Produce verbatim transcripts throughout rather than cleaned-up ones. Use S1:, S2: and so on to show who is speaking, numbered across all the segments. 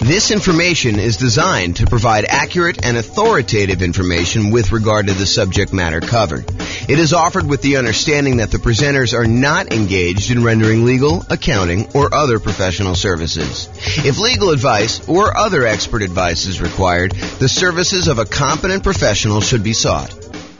S1: This information is designed to provide accurate and authoritative information with regard to the subject matter covered. It is offered with the understanding that the presenters are not engaged in rendering legal, accounting, or other professional services. If legal advice or other expert advice is required, the services of a competent professional should be sought.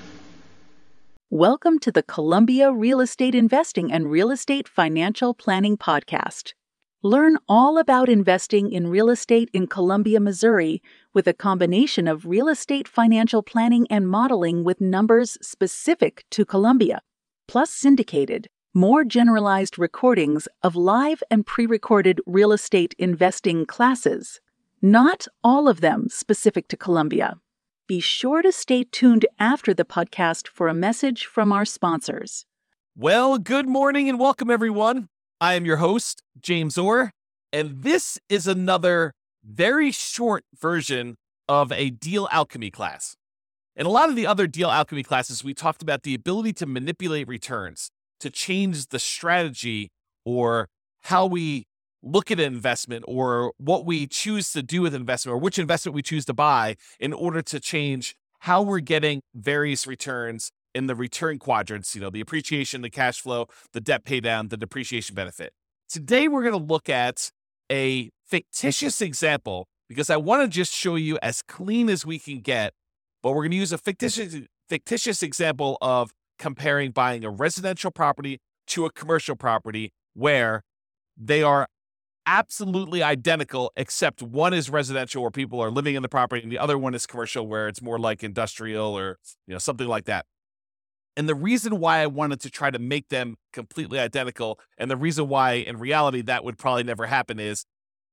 S2: Welcome to the Columbia Real Estate Investing and Real Estate Financial Planning Podcast. Learn all about investing in real estate in Columbia, Missouri, with a combination of real estate financial planning and modeling with numbers specific to Columbia, plus syndicated, more generalized recordings of live and pre-recorded real estate investing classes. Not all of them specific to Columbia. Be sure to stay tuned after the podcast for a message from our sponsors.
S3: Well, good morning and welcome, everyone. I am your host, James Orr, and this is another very short version of a deal alchemy class. In a lot of the other deal alchemy classes, we talked about the ability to manipulate returns, to change the strategy or how we look at an investment or what we choose to do with investment or which investment we choose to buy in order to change how we're getting various returns in the return quadrants, you know, the appreciation, the cash flow, the debt pay down, the depreciation benefit. Today, we're going to look at a fictitious example because I want to just show you as clean as we can get, but we're going to use a fictitious, fictitious example of comparing buying a residential property to a commercial property where they are absolutely identical, except one is residential where people are living in the property and the other one is commercial where it's more like industrial or, you know, something like that. And the reason why I wanted to try to make them completely identical, and the reason why in reality that would probably never happen, is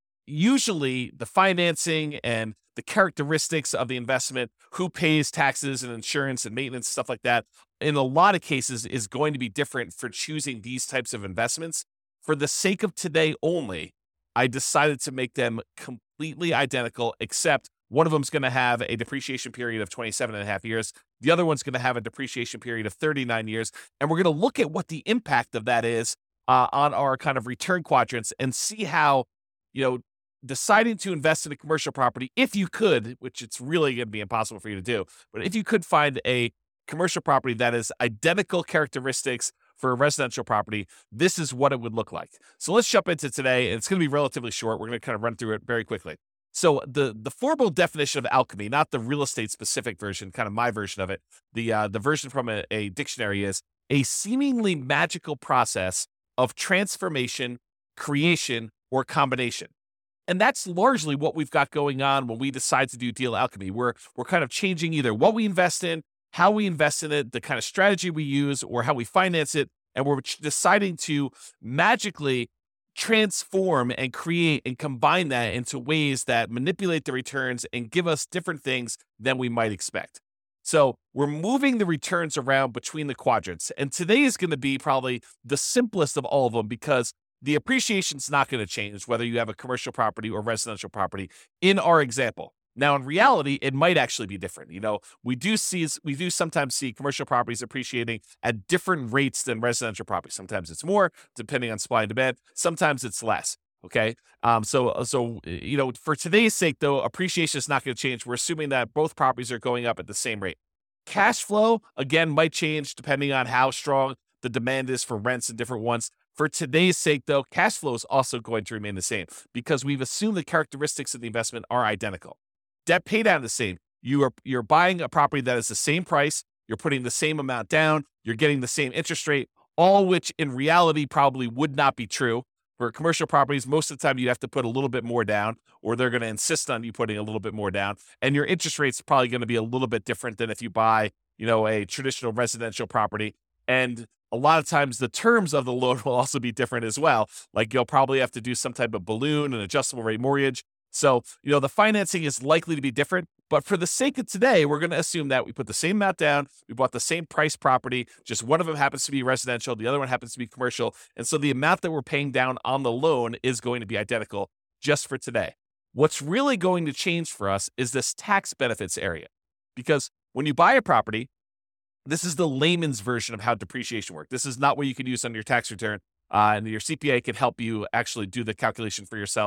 S3: usually the financing and the characteristics of the investment, who pays taxes and insurance and maintenance, stuff like that, in a lot of cases is going to be different for choosing these types of investments. For the sake of today only, I decided to make them completely identical, except one of them is going to have a depreciation period of twenty-seven and a half years. The other one's going to have a depreciation period of thirty-nine years. And we're going to look at what the impact of that is uh, on our kind of return quadrants and see how, you know, deciding to invest in a commercial property, if you could, which it's really going to be impossible for you to do, but if you could find a commercial property that is identical characteristics for a residential property, this is what it would look like. So let's jump into today. And it's going to be relatively short. We're going to kind of run through it very quickly. So the the formal definition of alchemy, not the real estate specific version, kind of my version of it, the uh, the version from a, a dictionary is a seemingly magical process of transformation, creation, or combination. And that's largely what we've got going on when we decide to do deal alchemy. We're we're kind of changing either what we invest in, how we invest in it, the kind of strategy we use, or how we finance it, and we're deciding to magically transform and create and combine that into ways that manipulate the returns and give us different things than we might expect. So we're moving the returns around between the quadrants. And today is going to be probably the simplest of all of them because the appreciation is not going to change whether you have a commercial property or residential property in our example. Now, in reality, it might actually be different. You know, we do see, we do sometimes see commercial properties appreciating at different rates than residential properties. Sometimes it's more, depending on supply and demand. Sometimes it's less. Okay. Um, so, so, you know, for today's sake, though, appreciation is not going to change. We're assuming that both properties are going up at the same rate. Cash flow, again, might change depending on how strong the demand is for rents in different ones. For today's sake, though, cash flow is also going to remain the same because we've assumed the characteristics of the investment are identical. Debt pay down the same. You are you're buying a property that is the same price. You're putting the same amount down. You're getting the same interest rate, all which in reality probably would not be true. For commercial properties, most of the time you have to put a little bit more down, or they're going to insist on you putting a little bit more down. And your interest rate's probably going to be a little bit different than if you buy, you know, a traditional residential property. And a lot of times the terms of the loan will also be different as well. Like you'll probably have to do some type of balloon, an adjustable rate mortgage. So, you know, the financing is likely to be different, but for the sake of today, we're going to assume that we put the same amount down, we bought the same price property, just one of them happens to be residential, the other one happens to be commercial, and so the amount that we're paying down on the loan is going to be identical just for today. What's really going to change for us is this tax benefits area, because when you buy a property, this is the layman's version of how depreciation works. This is not what you can use on your tax return, uh, and your C P A can help you actually do the calculation for yourself.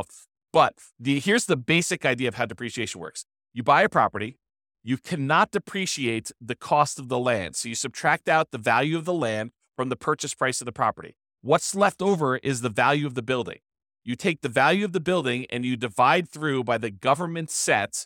S3: But the here's the basic idea of how depreciation works. You buy a property, you cannot depreciate the cost of the land. So you subtract out the value of the land from the purchase price of the property. What's left over is the value of the building. You take the value of the building and you divide through by the government set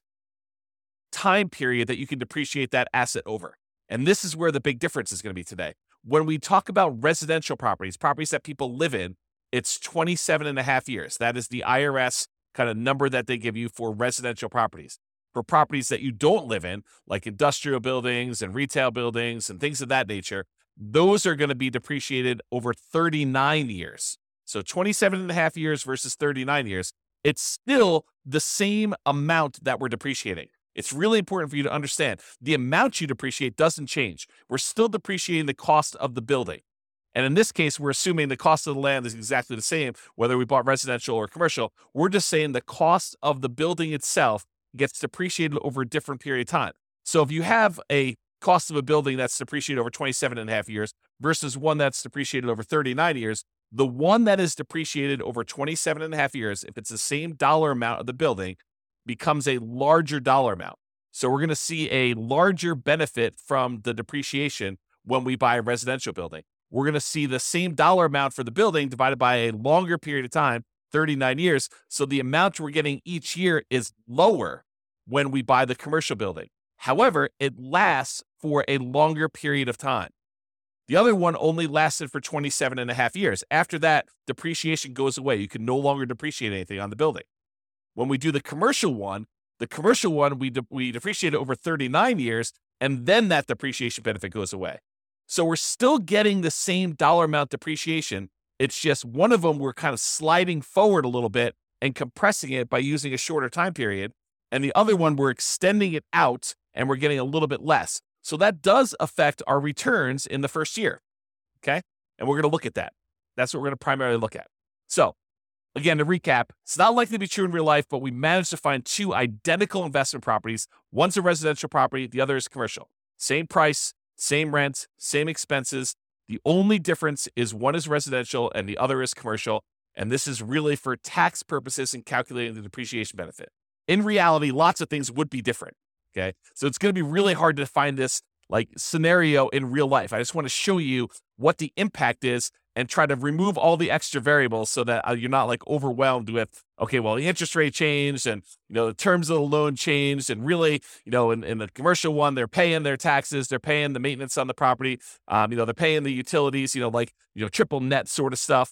S3: time period that you can depreciate that asset over. And this is where the big difference is going to be today. When we talk about residential properties, properties that people live in, it's twenty-seven and a half years. That is the I R S kind of number that they give you for residential properties. For properties that you don't live in, like industrial buildings and retail buildings and things of that nature, those are going to be depreciated over thirty-nine years. So twenty-seven and a half years versus thirty-nine years, it's still the same amount that we're depreciating. It's really important for you to understand the amount you depreciate doesn't change. We're still depreciating the cost of the building. And in this case, we're assuming the cost of the land is exactly the same, whether we bought residential or commercial. We're just saying the cost of the building itself gets depreciated over a different period of time. So if you have a cost of a building that's depreciated over twenty-seven and a half years versus one that's depreciated over thirty-nine years, the one that is depreciated over twenty-seven and a half years, if it's the same dollar amount of the building, becomes a larger dollar amount. So we're going to see a larger benefit from the depreciation when we buy a residential building. We're going to see the same dollar amount for the building divided by a longer period of time, thirty-nine years. So the amount we're getting each year is lower when we buy the commercial building. However, it lasts for a longer period of time. The other one only lasted for twenty-seven and a half years. After that, depreciation goes away. You can no longer depreciate anything on the building. When we do the commercial one, the commercial one, we, de- we depreciate it over thirty-nine years, and then that depreciation benefit goes away. So we're still getting the same dollar amount depreciation. It's just one of them we're kind of sliding forward a little bit and compressing it by using a shorter time period. And the other one, we're extending it out and we're getting a little bit less. So that does affect our returns in the first year, okay? And we're going to look at that. That's what we're going to primarily look at. So again, to recap, it's not likely to be true in real life, but we managed to find two identical investment properties. One's a residential property, the other is commercial. Same price, same rent, same expenses. The only difference is one is residential and the other is commercial. And this is really for tax purposes and calculating the depreciation benefit. In reality, lots of things would be different, okay? So it's going to be really hard to find this like scenario in real life. I just want to show you what the impact is and try to remove all the extra variables so that uh, you're not like overwhelmed with, okay, well, the interest rate changed and, you know, the terms of the loan changed. And really, you know, in, in the commercial one, they're paying their taxes, they're paying the maintenance on the property, um, you know, they're paying the utilities, you know, like, you know, triple net sort of stuff.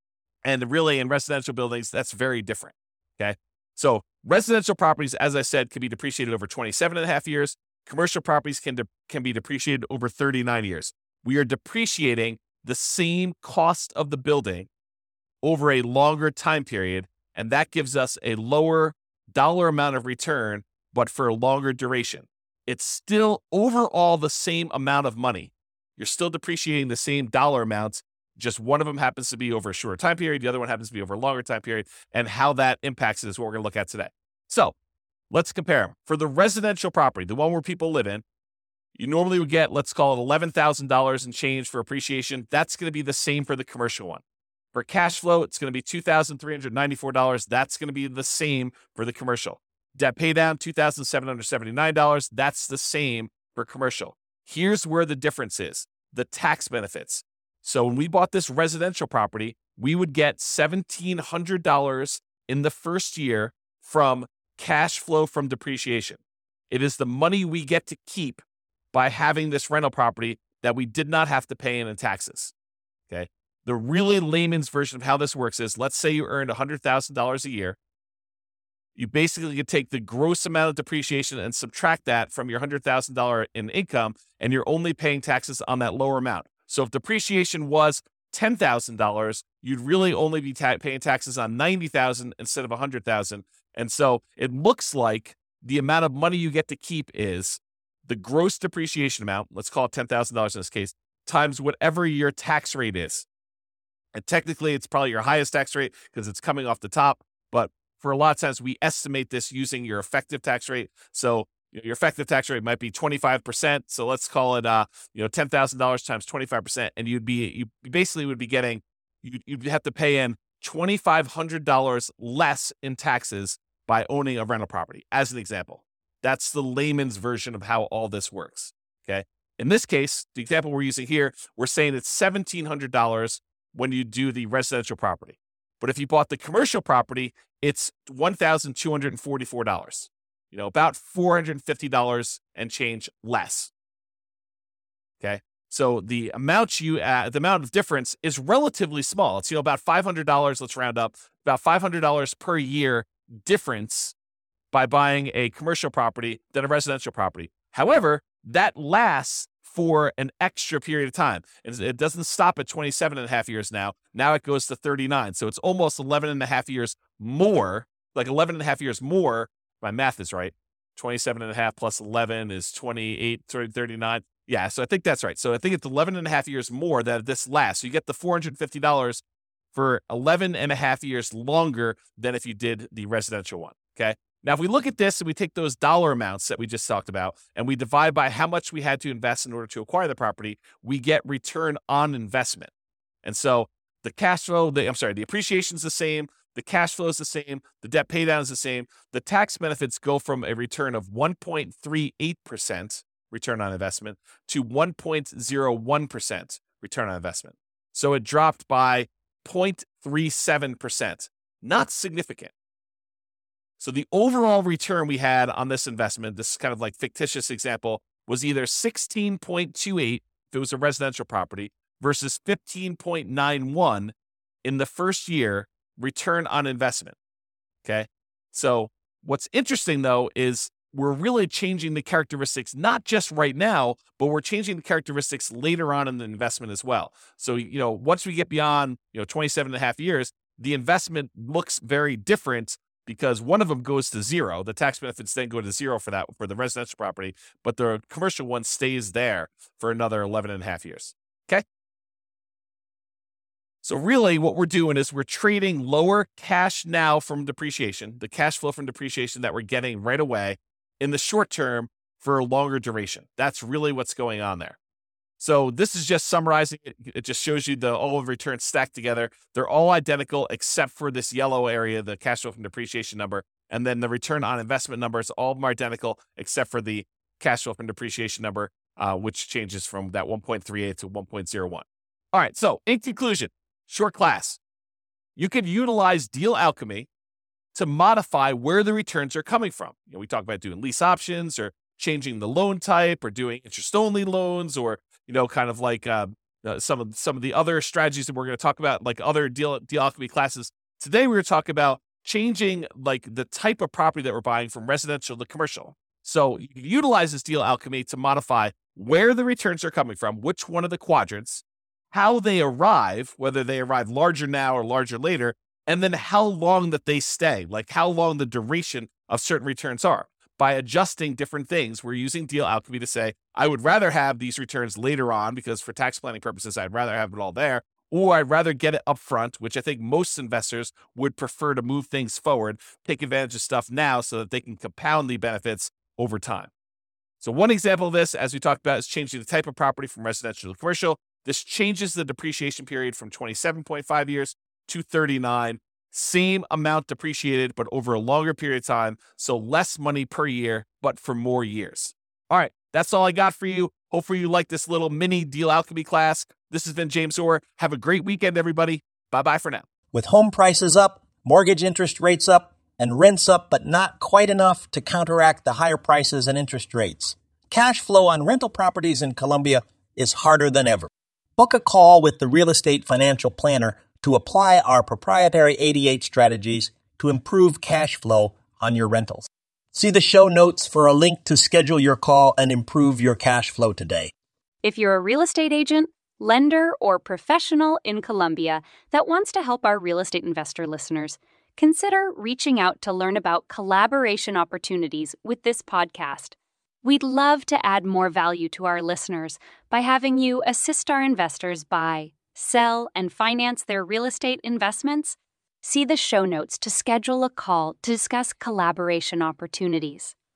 S3: And really in residential buildings, that's very different, okay? So residential properties, as I said, can be depreciated over twenty-seven and a half years. Commercial properties can, de- can be depreciated over thirty-nine years. We are depreciating the same cost of the building over a longer time period, and that gives us a lower dollar amount of return, but for a longer duration. It's still overall the same amount of money. You're still depreciating the same dollar amounts, just one of them happens to be over a shorter time period, the other one happens to be over a longer time period, and how that impacts it is what we're going to look at today. So let's compare them. For the residential property, the one where people live in, you normally would get, let's call it eleven thousand dollars in change for appreciation. That's going to be the same for the commercial one. For cash flow, it's going to be two thousand three hundred ninety-four dollars. That's going to be the same for the commercial. Debt pay down, two thousand seven hundred seventy-nine dollars. That's the same for commercial. Here's where the difference is, the tax benefits. So when we bought this residential property, we would get one thousand seven hundred dollars in the first year from cash flow from depreciation. It is the money we get to keep by having this rental property that we did not have to pay in in taxes, okay? The really layman's version of how this works is, let's say you earned one hundred thousand dollars a year. You basically could take the gross amount of depreciation and subtract that from your one hundred thousand dollars in income, and you're only paying taxes on that lower amount. So if depreciation was ten thousand dollars, you'd really only be ta- paying taxes on ninety thousand dollars instead of one hundred thousand dollars. And so it looks like the amount of money you get to keep is the gross depreciation amount, let's call it ten thousand dollars in this case, times whatever your tax rate is. And technically, it's probably your highest tax rate because it's coming off the top. But for a lot of times, we estimate this using your effective tax rate. So your effective tax rate might be twenty-five percent. So let's call it, uh, you know, ten thousand dollars times twenty-five percent. And you'd be, you basically would be getting, you'd, you'd have to pay in two thousand five hundred dollars less in taxes by owning a rental property, as an example. That's the layman's version of how all this works, okay? In this case, the example we're using here, we're saying it's one thousand seven hundred dollars when you do the residential property. But if you bought the commercial property, it's one thousand two hundred forty-four dollars, you know, about four hundred fifty dollars and change less, okay? So the amount you add, the amount of difference is relatively small. It's, you know, about five hundred dollars, let's round up, about five hundred dollars per year difference by buying a commercial property than a residential property. However, that lasts for an extra period of time. And it doesn't stop at twenty-seven and a half years now. Now it goes to thirty-nine. So it's almost eleven and a half years more, like eleven and a half years more. My math is right. twenty-seven and a half plus eleven is twenty-eight, thirty-nine. Yeah, so I think that's right. So I think it's eleven and a half years more that this lasts. So you get the four hundred fifty dollars for eleven and a half years longer than if you did the residential one, okay? Now, if we look at this and we take those dollar amounts that we just talked about and we divide by how much we had to invest in order to acquire the property, we get return on investment. And so the cash flow, the, I'm sorry, the appreciation is the same, the cash flow is the same, the debt pay down is the same. The tax benefits go from a return of one point three eight percent return on investment to one point zero one percent return on investment. So it dropped by zero point three seven percent. Not significant. So the overall return we had on this investment, this kind of like fictitious example, was either sixteen point two eight if it was a residential property versus fifteen point nine one in the first year return on investment. Okay. So what's interesting though is we're really changing the characteristics, not just right now, but we're changing the characteristics later on in the investment as well. So, you know, once we get beyond, you know, twenty-seven and a half years, the investment looks very different because one of them goes to zero. The tax benefits then go to zero for that, for the residential property, but the commercial one stays there for another eleven and a half years. Okay. So really what we're doing is we're trading lower cash now from depreciation, the cash flow from depreciation that we're getting right away in the short term for a longer duration. That's really what's going on there. So this is just summarizing it. It just shows you the all of the returns stacked together. They're all identical except for this yellow area, the cash flow from depreciation number. And then the return on investment numbers, all of them are identical except for the cash flow from depreciation number, uh, which changes from that one point three eight to one point zero one. All right, so in conclusion, short class, you could utilize deal alchemy to modify where the returns are coming from. You know, we talk about doing lease options or changing the loan type or doing interest-only loans or, you know, kind of like uh, uh, some of some of the other strategies that we're going to talk about, like other deal, deal alchemy classes. Today, we're going to talk about changing like the type of property that we're buying from residential to commercial. So you can utilize this deal alchemy to modify where the returns are coming from, which one of the quadrants, how they arrive, whether they arrive larger now or larger later, and then how long that they stay, like how long the duration of certain returns are. By adjusting different things, we're using deal alchemy to say, I would rather have these returns later on because for tax planning purposes, I'd rather have it all there, or I'd rather get it up front, which I think most investors would prefer to move things forward, take advantage of stuff now so that they can compound the benefits over time. So one example of this, as we talked about, is changing the type of property from residential to commercial. This changes the depreciation period from twenty-seven point five years to thirty-nine. Same amount depreciated, but over a longer period of time. So less money per year, but for more years. All right, that's all I got for you. Hopefully you like this little mini deal alchemy class. This has been James Orr. Have a great weekend, everybody. Bye-bye for now.
S4: With home prices up, mortgage interest rates up, and rents up, but not quite enough to counteract the higher prices and interest rates, cash flow on rental properties in Columbia is harder than ever. Book a call with the Real Estate Financial Planner to apply our proprietary eighty-eight strategies to improve cash flow on your rentals. See the show notes for a link to schedule your call and improve your cash flow today.
S5: If you're a real estate agent, lender, or professional in Columbia that wants to help our real estate investor listeners, consider reaching out to learn about collaboration opportunities with this podcast. We'd love to add more value to our listeners by having you assist our investors buy, sell, and finance their real estate investments. See the show notes to schedule a call to discuss collaboration opportunities.